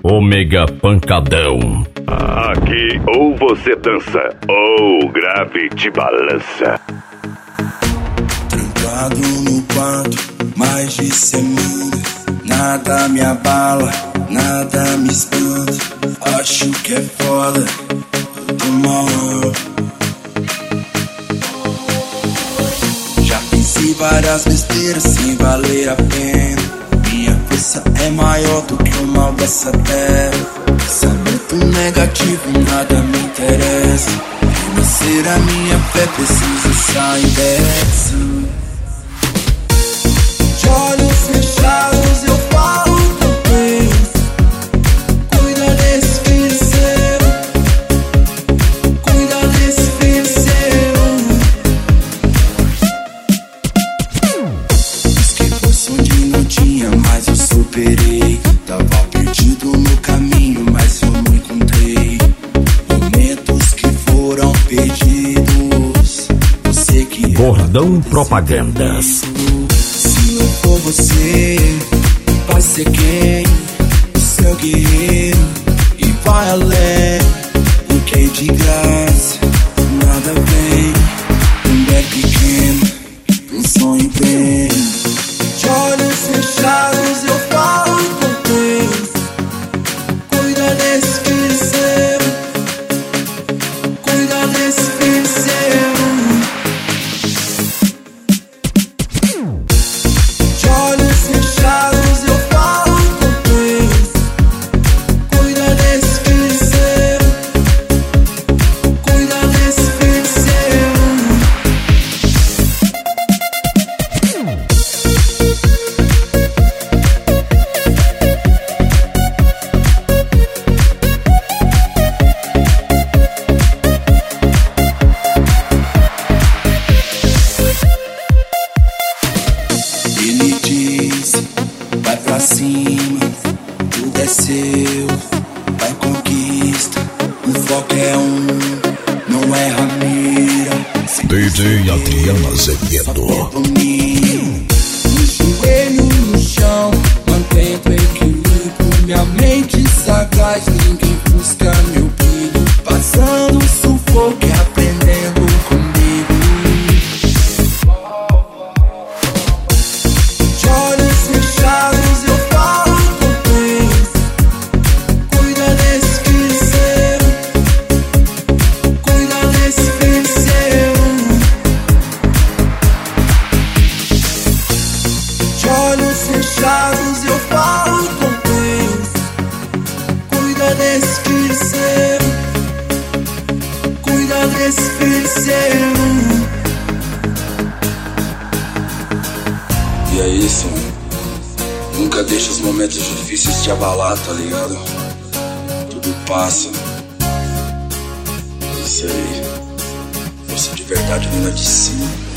Ômega Pancadão. Aqui ou você dança ou o grave te balança. Trancado no quarto, mais de semana. Nada me abala, nada me espanta. Acho que é foda, eu tô mal. Já pensei várias besteiras sem valer a pena. Minha força é maior do que o mal dessa terra. Pensamento negativo, nada me interessa. Renascer a minha fé, preciso sair dessa. De olhos fechados eu falo com Deus. Cuida desse filho seu. Cuida desse filho seu. Diz que foi som de não tinha, mas eu superei. Tava perdido no caminho, mas eu não encontrei. Momentos que foram perdidos. Você que Gordão Propagandas. se não for você, vai ser quem? O seu guerreiro. E vai além, porque de graça nada vem. É pequeno, um sonho bem. De olhos fechados eu falo com Deus. Cuida desse filho seu. Cuida desse filho seu. De olhos fechados eu falo com Deus. Cuida desse filho seu. Cuida desse filho seu. Ele diz, vai pra cima, tudo é seu, vai conquista, o foco é não erra a mira. DJ Adriano Azevedo. Domínio, o joelho no chão, mantendo equilíbrio, minha mente sagaz, ninguém busca meu brilho, passando sufoco e aprendendo comigo. De olhos fechados eu falo com Deus. Cuida desse filho seu. Cuida desse filho seu. De olhos fechados eu falo com Deus. Cuida desse filho seu. Cuida desse filho seu. E é isso, mano. Nunca deixa os momentos difíceis te abalar, tá ligado? Tudo passa. É isso aí. Força de verdade vinda de cima.